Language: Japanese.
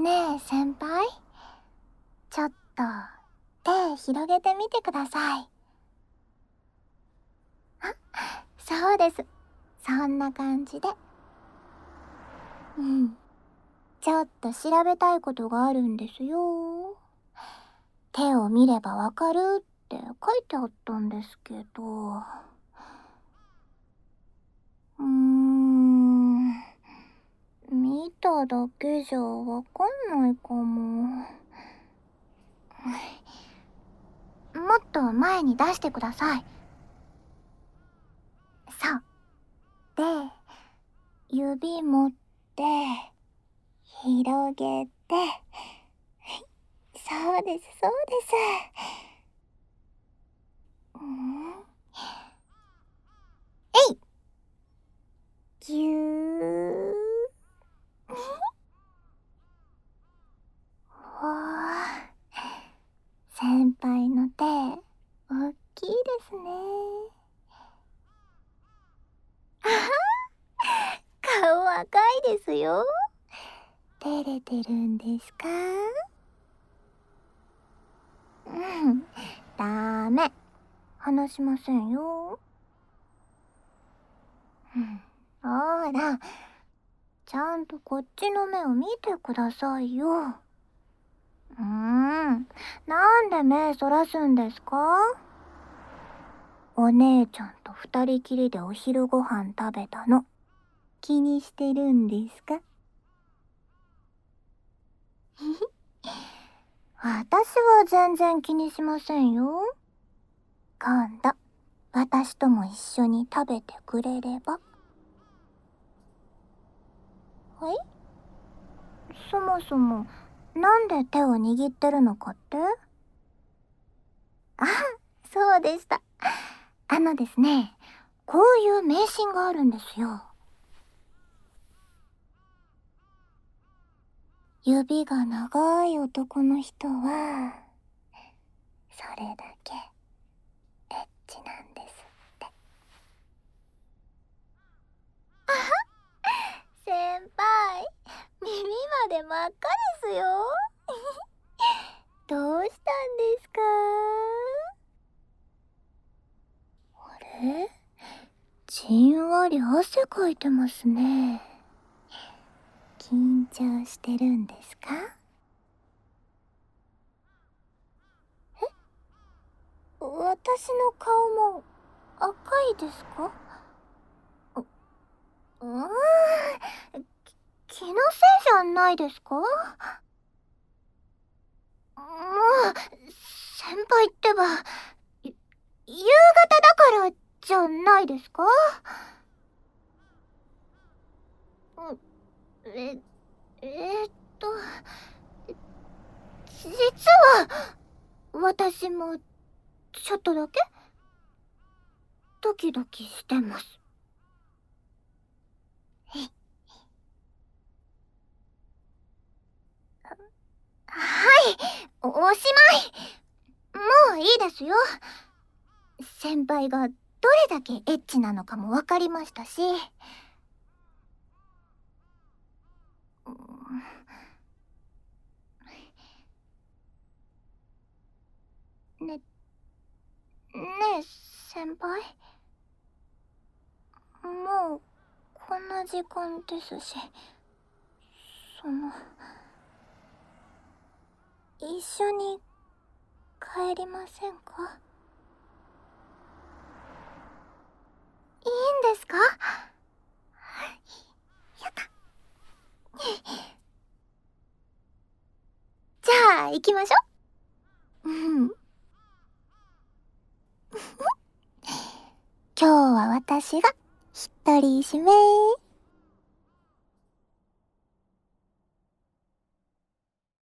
ねえ先輩、ちょっと手広げてみてください。そうです、そんな感じで。ちょっと調べたいことがあるんですよ。手を見ればわかるって書いてあったんですけど。見ただけじゃわかんないかも。もっと前に出してください。そう。で、指持って、広げて。そうです、そうです。えい！ぎゅー。ほー。先輩の手、おっきいですね。顔赤いですよ。照れてるんですか？ダメ。話しませんよ。ほら、ちゃんとこっちの目を見てくださいよ。なんで目そらすんですか？お姉ちゃんと二人きりでお昼ご飯食べたの、気にしてるんですか？私は全然気にしませんよ。今度、私とも一緒に食べてくれれば。はい？そもそも、なんで手を握ってるのかって？あ、そうでした。ですね、こういう迷信があるんですよ。指が長い男の人は、それだけエッチなんですって。先輩、耳まで真っ赤ですよ。どうしたんですか？あれ？じんわり汗かいてますね。緊張してるんですか？私の顔も赤いですか？気のせいじゃないですか？もう、先輩ってば、夕方だからじゃないですか？え、えーっと、実は、私も、ちょっとだけ、ドキドキしてます。はい、おしまい。もういいですよ。先輩がどれだけエッチなのかも分かりましたし。ね、ねえ、先輩。もう、こんな時間ですし、一緒に帰りませんか？いいんですか？やった。じゃあ、行きましょ。今日は私が一人占め。